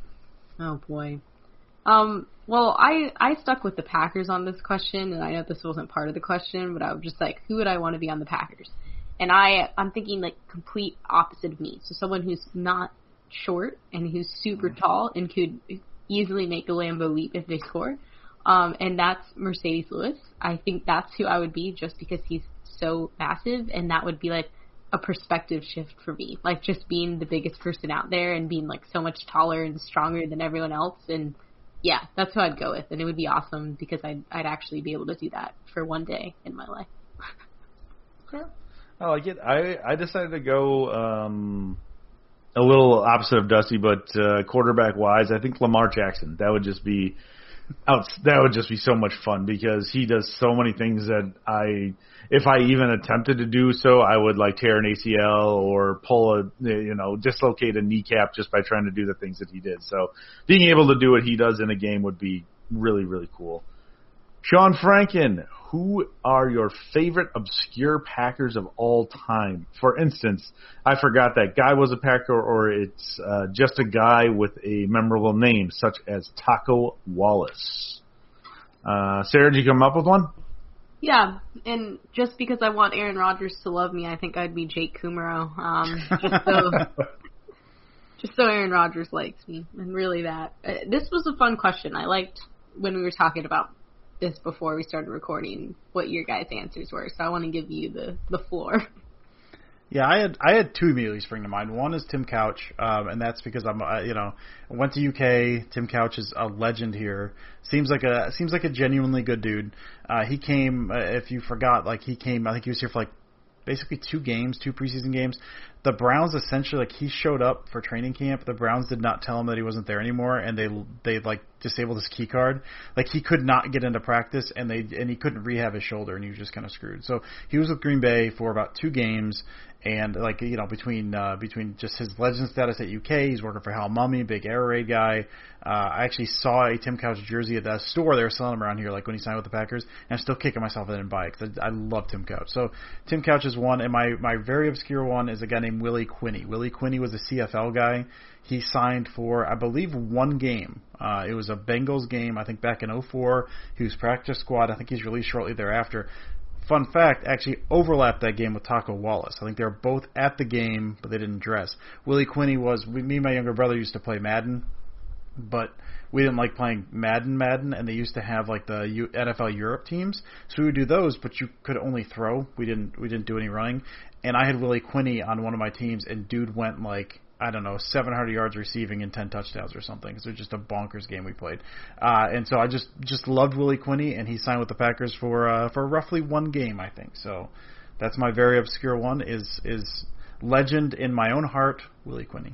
Well, I stuck with the Packers on this question, and I know this wasn't part of the question, but I was just like, who would I want to be on the Packers? And I'm thinking like complete opposite of me. So someone who's not short and who's super tall and could easily make the Lambeau leap if they score. And that's Mercedes Lewis. I think that's who I would be just because he's so massive, and that would be like a perspective shift for me. Like just being the biggest person out there and being like so much taller and stronger than everyone else. And yeah, that's who I'd go with. And it would be awesome because I'd actually be able to do that for one day in my life. Okay. I like it. I decided to go a little opposite of Dusty, but quarterback-wise, I think Lamar Jackson. That would just be so much fun because he does so many things that if I even attempted to do so, I would like tear an ACL or dislocate a kneecap just by trying to do the things that he did. So being able to do what he does in a game would be really, really cool. Sean Franken, who are your favorite obscure Packers of all time? For instance, I forgot that guy was a Packer, or it's just a guy with a memorable name, such as Taco Wallace. Sarah, did you come up with one? Yeah, and just because I want Aaron Rodgers to love me, I think I'd be Jake Kumaro. Just so Aaron Rodgers likes me, and really that. This was a fun question. I liked when we were talking about this before we started recording what your guys' answers were, so I want to give you the floor. Yeah, I had two immediately spring to mind. One is Tim Couch, and that's because I went to UK. Tim Couch is a legend here. Seems like a genuinely good dude. He came, if you forgot, I think he was here for basically two preseason games. The Browns essentially, he showed up for training camp. The Browns did not tell him that he wasn't there anymore, and they disabled his key card. He could not get into practice, and he couldn't rehab his shoulder, and he was just kind of screwed. So he was with Green Bay for about 2 games. And between just his legend status at UK, he's working for Hal Mummy, big air raid guy. I actually saw a Tim Couch jersey at that store. They were selling him around here, when he signed with the Packers. And I'm still kicking myself I didn't buy it because I love Tim Couch. So Tim Couch is one, and my very obscure one is a guy named Willie Quinney. Willie Quinney was a CFL guy. He signed for, I believe, 1 game. It was a Bengals game, I think back in 2004. He was practice squad. I think he's released shortly thereafter. Fun fact, actually overlapped that game with Taco Wallace. I think they were both at the game, but they didn't dress. Willie Quinney me and my younger brother used to play Madden, but we didn't like playing Madden, and they used to have the NFL Europe teams, so we would do those, but you could only throw. We didn't do any running, and I had Willie Quinney on one of my teams, and dude went 700 yards receiving and 10 touchdowns or something. So it was just a bonkers game we played. And so I just loved Willie Quinney, and he signed with the Packers for roughly 1 game, I think. So that's my very obscure one, is legend in my own heart, Willie Quinney.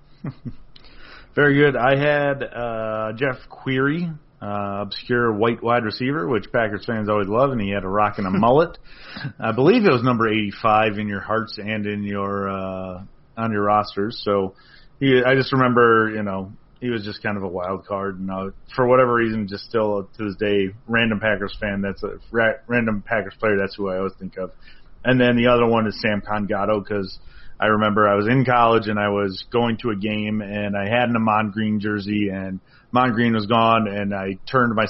Very good. I had Jeff Query, obscure white wide receiver, which Packers fans always love, and he had a rock and a mullet. I believe it was number 85 in your hearts and in your on your rosters. So I just remember, he was just kind of a wild card. And for whatever reason, just still to this day, random Packers fan, that's a random Packers player, that's who I always think of. And then the other one is Sam Congatto, because I remember I was in college and I was going to a game and I had an Ahman Green jersey and Ahman Green was gone, and I turned my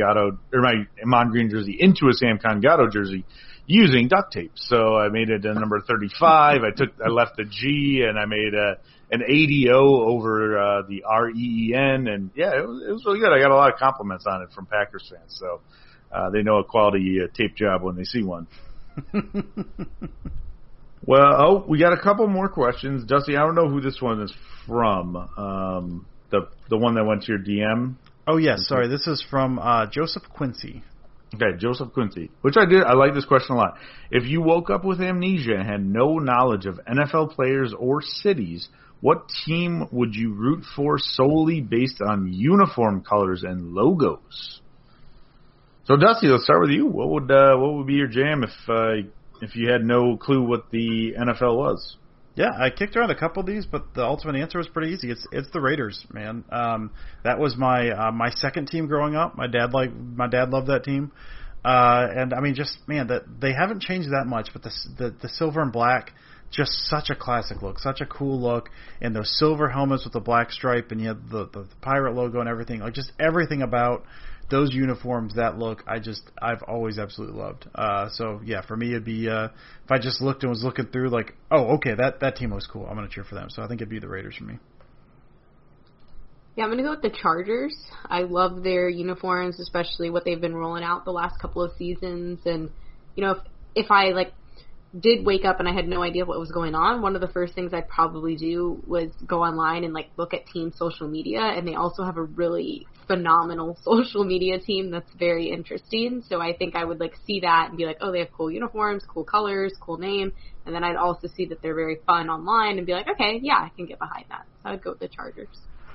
Ahman Green jersey into a Sam Congatto jersey using duct tape. So I made it a number 35. I left the G and I made an ADO over the REEN, and yeah, it was really good. I got a lot of compliments on it from Packers fans, so they know a quality tape job when they see one. Well, we got a couple more questions. Dusty, I don't know who this one is from. The one that went to your DM. Oh yes, sorry. This is from Joseph Quincy. Okay, Joseph Quincy, which I did. I like this question a lot. If you woke up with amnesia and had no knowledge of NFL players or cities, what team would you root for solely based on uniform colors and logos? So Dusty, let's start with you. What would be your jam if you had no clue what the NFL was? Yeah, I kicked around a couple of these, but the ultimate answer was pretty easy. It's the Raiders, man. That was my second team growing up. My dad loved that team, and I mean, just man, that they haven't changed that much. But the silver and black, just such a classic look, such a cool look, and those silver helmets with the black stripe, and you have the pirate logo and everything. Like just everything about those uniforms, that look, I've always absolutely loved. So yeah, for me it'd be if I just looked and was looking through like, oh, okay, that team was cool, I'm gonna cheer for them. So I think it'd be the Raiders for me. Yeah, I'm gonna go with the Chargers. I love their uniforms, especially what they've been rolling out the last couple of seasons. And you know, if I did wake up and I had no idea what was going on, one of the first things I'd probably do was go online and look at team social media, and they also have a really phenomenal social media team that's very interesting. So I think I would see that and be like, oh, they have cool uniforms, cool colors, cool name, and then I'd also see that they're very fun online and be like, okay, yeah, I can get behind that. So I'd go with the Chargers.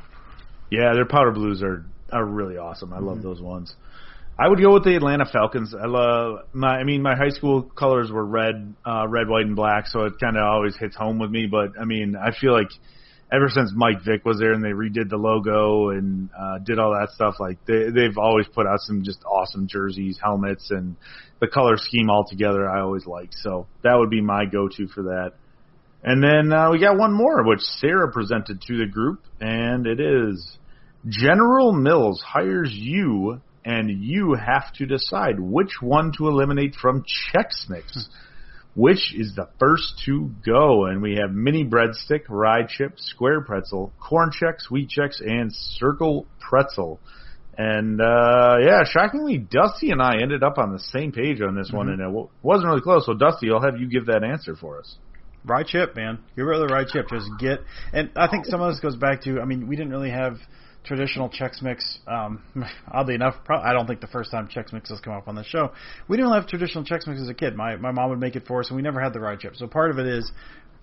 Yeah, their powder blues are really awesome. I love those ones. I would go with the Atlanta Falcons. I love my high school colors were red, white, and black, so it kind of always hits home with me. But I mean, I feel like ever since Mike Vick was there and they redid the logo and did all that stuff, they've always put out some just awesome jerseys, helmets, and the color scheme altogether I always liked. So that would be my go-to for that. And then we got one more, which Sarah presented to the group, and it is General Mills hires you, and you have to decide which one to eliminate from Chex Mix. Which is the first to go? And we have mini breadstick, rye chip, square pretzel, corn Chex, wheat Chex, and circle pretzel. And shockingly, Dusty and I ended up on the same page on this one, and it wasn't really close. So Dusty, I'll have you give that answer for us. Rye chip, man. Get rid of the rye chip. Just and I think some of this goes back to, I mean, we didn't really have traditional Chex Mix. Oddly enough, I don't think the first time Chex Mix has come up on the show, we didn't have traditional Chex Mix as a kid. My mom would make it for us, and we never had the rye chip. So part of it is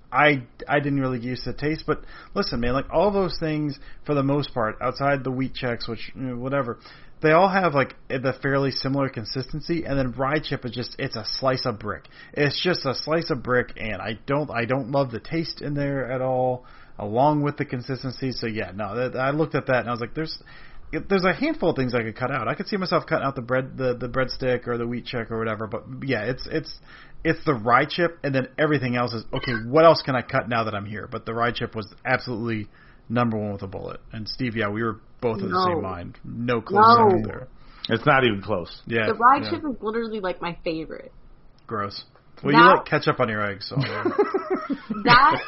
I didn't really get used to the taste. But listen, man, all those things for the most part, outside the wheat Chex, which whatever, they all have the fairly similar consistency. And then rye chip is it's a slice of brick. It's just a slice of brick, and I don't love the taste in there at all, along with the consistency. So yeah, no, I looked at that and I was like, there's a handful of things I could cut out. I could see myself cutting out the breadstick or the wheat Chex or whatever. But yeah, it's the rye chip, and then everything else is okay. What else can I cut now that I'm here? But the rye chip was absolutely number one with a bullet. And Steve, yeah, we were both of the same mind. No close second there. It's not even close. Yeah, the rye chip is literally my favorite. Gross. Well, you like ketchup on your eggs, so. You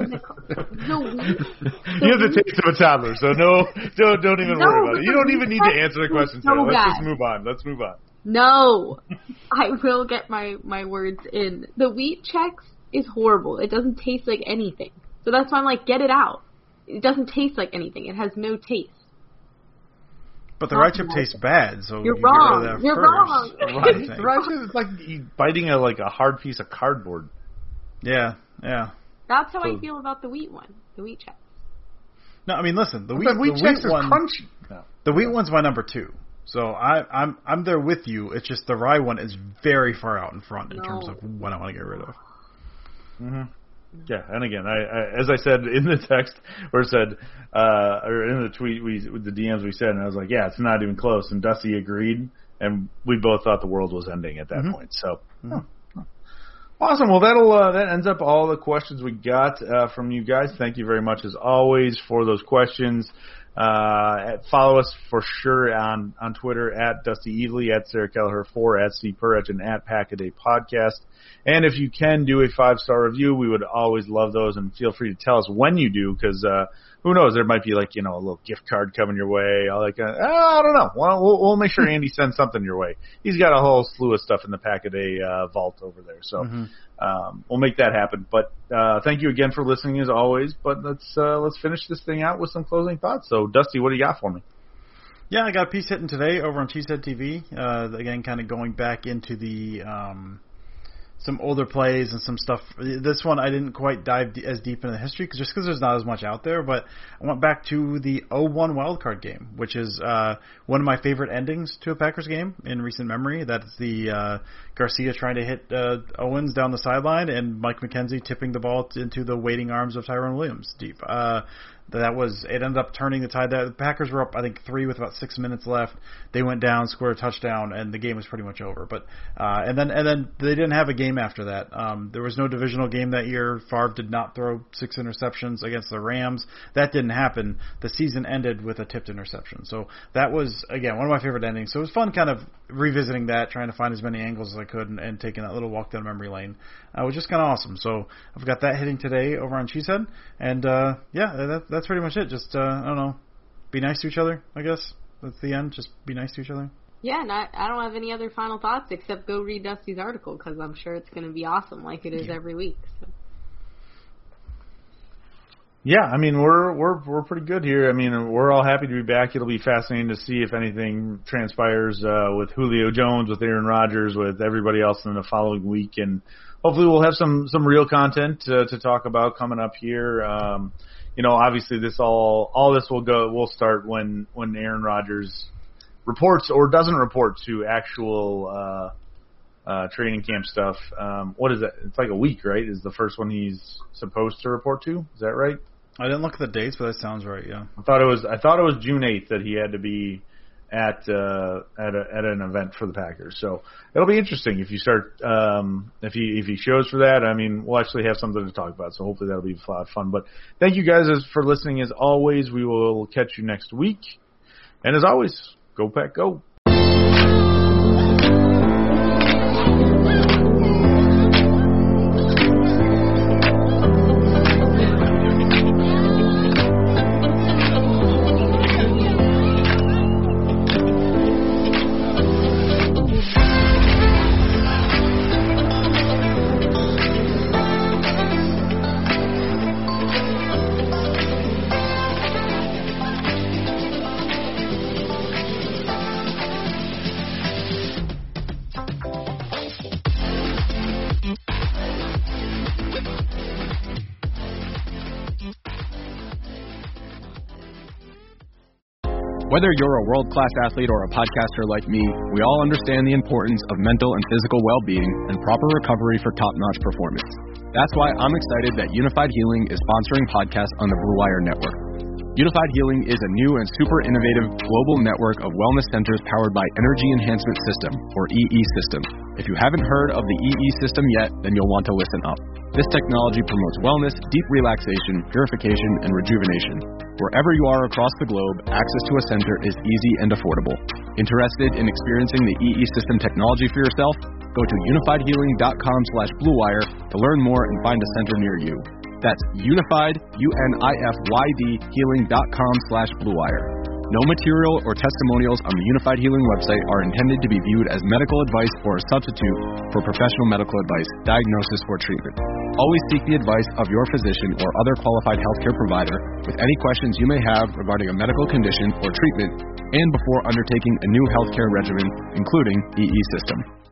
have the taste of a toddler, so don't even worry about it. You don't even need to answer the question. Let's just move on. Let's move on. No, I will get my words in. The wheat Chex is horrible. It doesn't taste like anything. So that's why I'm get it out. It doesn't taste like anything. It has no taste. But the rye chip tastes bad, so you're wrong. You're wrong. Rye chip is like biting a hard piece of cardboard. Yeah. That's how I feel about the wheat one, the wheat Chex. No, I mean, listen, the wheat Chex is crunchy. No. The wheat one's my number 2, so I'm there with you. It's just the rye one is very far out in front in terms of what I want to get rid of. Mm-hmm. Yeah, and again, I as I said in the text, or in the tweet, with the DMs we said, and I was like, yeah, it's not even close. And Dusty agreed, and we both thought the world was ending at that point. So, awesome. Well, that ends up all the questions we got from you guys. Thank you very much, as always, for those questions. Follow us for sure on Twitter at Dusty Evely, at Sarah Kelleher 4, at Steve Perich, and at Pack-A-Day Podcast. And if you can do a 5-star review, we would always love those, and feel free to tell us when you do, because who knows, there might be a little gift card coming your way. I don't know. We'll make sure Andy sends something your way. He's got a whole slew of stuff in the Pack-A-Day vault over there, so we'll make that happen. But thank you again for listening as always. But let's finish this thing out with some closing thoughts. So Dusty, what do you got for me? Yeah, I got a piece hitting today over on Cheesehead TV. Again, kind of going back into the some older plays and some stuff. This one I didn't quite dive as deep into the history because there's not as much out there. But I went back to the 0-1 wildcard game, which is one of my favorite endings to a Packers game in recent memory. That's the Garcia trying to hit Owens down the sideline and Mike McKenzie tipping the ball into the waiting arms of Tyrone Williams deep. It ended up turning the tide. The Packers were up, I think, 3 with about 6 minutes left. They went down, scored a touchdown, and the game was pretty much over. But and then they didn't have a game after that. There was no divisional game that year. Favre did not throw 6 interceptions against the Rams. That didn't happen. The season ended with a tipped interception. So that was, again, one of my favorite endings. So it was fun kind of revisiting that, trying to find as many angles as I could and taking that little walk down memory lane. It was just kind of awesome. So I've got that hitting today over on Cheesehead. And, that's pretty much it. Just, I don't know, be nice to each other, I guess. That's the end. Just be nice to each other. Yeah, and I don't have any other final thoughts except go read Dusty's article because I'm sure it's going to be awesome like it is every week. So. Yeah, I mean, we're pretty good here. I mean, we're all happy to be back. It'll be fascinating to see if anything transpires with Julio Jones, with Aaron Rodgers, with everybody else in the following week. And hopefully we'll have some real content to talk about coming up here. Obviously all this will start when Aaron Rodgers reports or doesn't report to actual training camp stuff. What is that? It's like a week, right? Is the first one he's supposed to report to? Is that right? I didn't look at the dates, but that sounds right. Yeah. I thought it was June 8th that he had to be at an event for the Packers. So it'll be interesting if you start if he shows for that. I mean, we'll actually have something to talk about. So hopefully that'll be a lot of fun. But thank you guys for listening. As always, we will catch you next week. And as always, go Pack, go. Whether you're a world-class athlete or a podcaster like me, we all understand the importance of mental and physical well-being and proper recovery for top-notch performance. That's why I'm excited that Unified Healing is sponsoring podcasts on the Blue Wire Network. Unified Healing is a new and super innovative global network of wellness centers powered by Energy Enhancement System, or EE System. If you haven't heard of the EE System yet, then you'll want to listen up. This technology promotes wellness, deep relaxation, purification, and rejuvenation. Wherever you are across the globe, access to a center is easy and affordable. Interested in experiencing the EE System technology for yourself? Go to unifiedhealing.com/bluewire to learn more and find a center near you. That's unified, UNIFYD, healing.com/bluewire. No material or testimonials on the Unified Healing website are intended to be viewed as medical advice or a substitute for professional medical advice, diagnosis, or treatment. Always seek the advice of your physician or other qualified healthcare provider with any questions you may have regarding a medical condition or treatment and before undertaking a new healthcare regimen, including EE System.